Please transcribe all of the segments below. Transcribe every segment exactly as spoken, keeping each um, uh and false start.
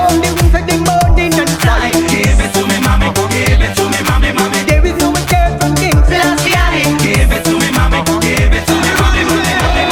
on the wings of the burning and fly. Give it to me, mommy, give it to me, mommy, mommy. There is no escape from King Selassie. Give it to me, mommy, give it to me, mommy, mommy, mommy,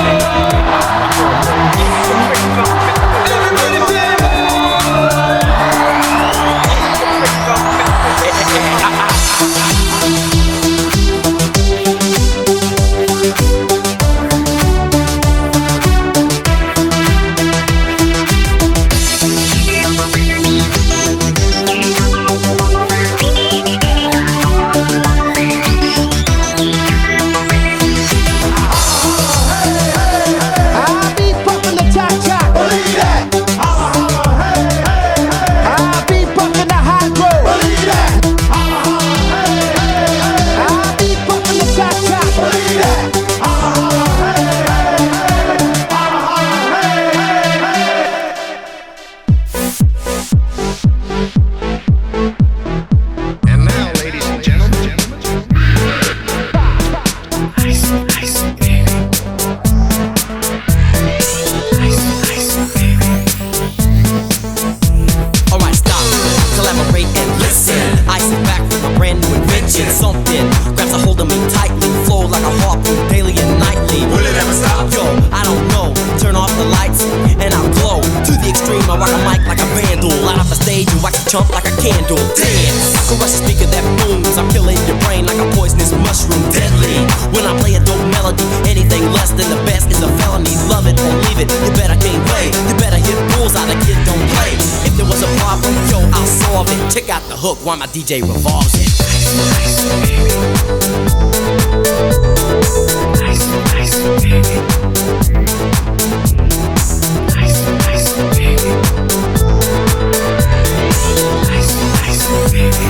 something grabs a hold of me tightly, flow like a harpoon daily and nightly. will it ever stop? Yo, I don't know. Turn off the lights and I'll glow to the extreme. I rock a mic like a vandal, light up a stage and wax a chump like a candle. Dance, crush a speaker that booms. I'm killing your brain like a poisonous mushroom, deadly. When I play a dope melody, anything less than the best is a felony. Love it or leave it. You better gain weight. You better hit bulls out. The kid don't play. If there was a problem, yo, I'll solve it. Check out the hook while my D J revolves it. Nice, baby. Nice, nice, baby. Nice, nice, baby. Nice, nice, baby.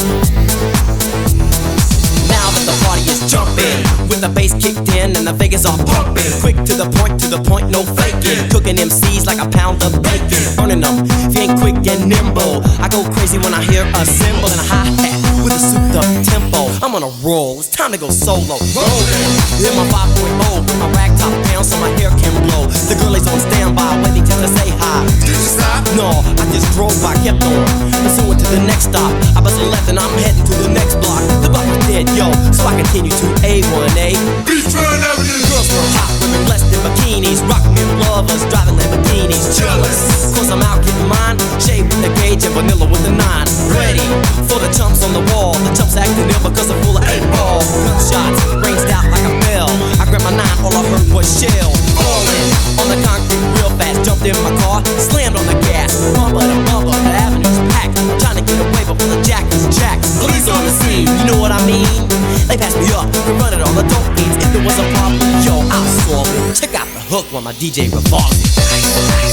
Now that the party is jumping, with the bass kicked in and the Vegas are pumping, quick to the point, to the point, no faking. Cooking M Cs like a pound of bacon, burning them. If you ain't quick and nimble, I go crazy when I hear a cymbal and a hi-hat with a souped up tempo. I'm on a roll, it's time to go solo. Rolling, hit my five point oh, put my rag top down so my hair can blow. The girl is on standby, waiting till I say hi. Did you stop? No, I just drove by, kept on pursuing to the next stop. I bust a left and I'm heading to the next block. The block was dead, yo, so I continue to A one A. Beachfront Avenue. Girls were hot, women blessed in bikinis, rock men lovers, driving Lamborghinis, jealous. Cause I'm out getting mine, shade with the gauge and vanilla with the nine. Ready for the chumps on the wall. The chumps acting ill because I'm full of eight ball. Gunshots ranged out like a bell. I grabbed my nine, all I heard was shell. Falling on the concrete real fast, jumped in my car, slammed on the gas. Bumper to bumper, the avenue's packed. Trying to get away before the jack is jacked. Police on the scene, you know what I mean? They passed me up, could run it on the dope beats. If there was a problem, yo, I'll solve it. Check out the hook while my D J revolves it.